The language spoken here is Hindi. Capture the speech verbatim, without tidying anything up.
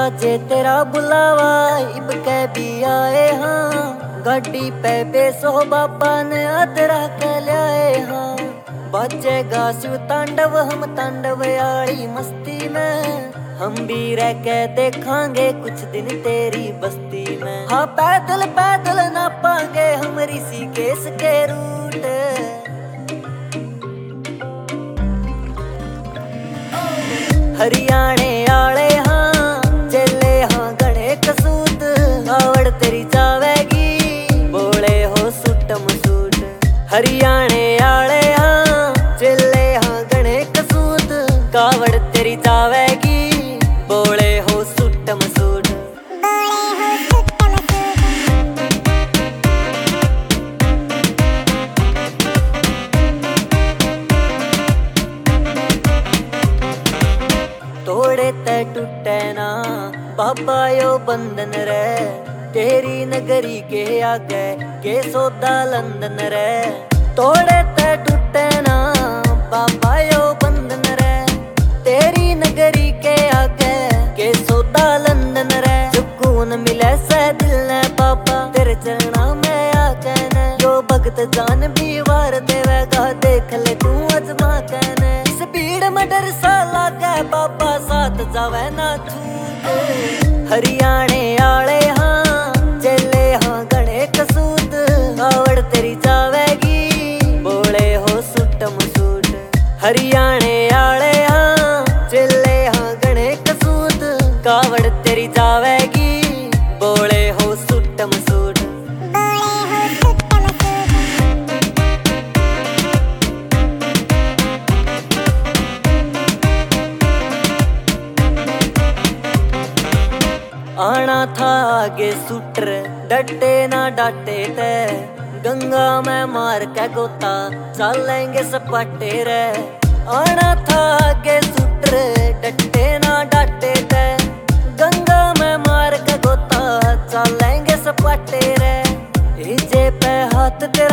बाजे तेरा बुलावा इब के भी आए हाँ, गाड़ी पे बेसो बाबा ने आदरा के लाए हाँ। बाजेगा शिव तांडव हम तांडव आड़ी मस्ती में, हम भी रह के देखांगे कुछ दिन तेरी बस्ती में। हाँ पैदल पैदल ना पाएंगे हम ऋषिकेश के रूट, हरियाणे आले हाँ चले हाँ गणे कसूत, कावड़ तेरी जावेगी बोले हो सुटम सूट। हरियाणे आले हाँ चले हाँ गणे कसूत, कावड़ तेरी जावेगी बोले हो सुटम सूट। तोड़े ते टूटे ना बाबा यो बंधन रे, तेरी नगरी के आगे के सौदा लंदन रे। तोड़े ते टूटे ना बाबा यो बंधन रे, तेरी नगरी के आगे के सौदा लंदन रे। सुकून मिले से दिल ने बाबा तेरे चरणा में आके ने, जो भगत जान भी वार देवेगा देख ले तू अजमा के ने। इस भीड़ में डर सा लागे बाबा साथ जावे ना छूटे। हरियाणे आले हाँ चले हाँ गणे कसूत, कावड़ तेरी जावेगी बोले हो सुटम सूट। हरियाणे आले हाँ चले हाँ गणे कसूत, कावड़ तेरी जावेगी बोले हो सुटम सूट। आना था आगे सूटर डटे ना डाटे ते, गंगा में मार के गोता चलेंगे सपाटे रे। आना था आगे सूटर डटे ना डाटे ते, गंगा में मार के गोता चलेंगे सपाटे रे। इजे पे हाथ तेरा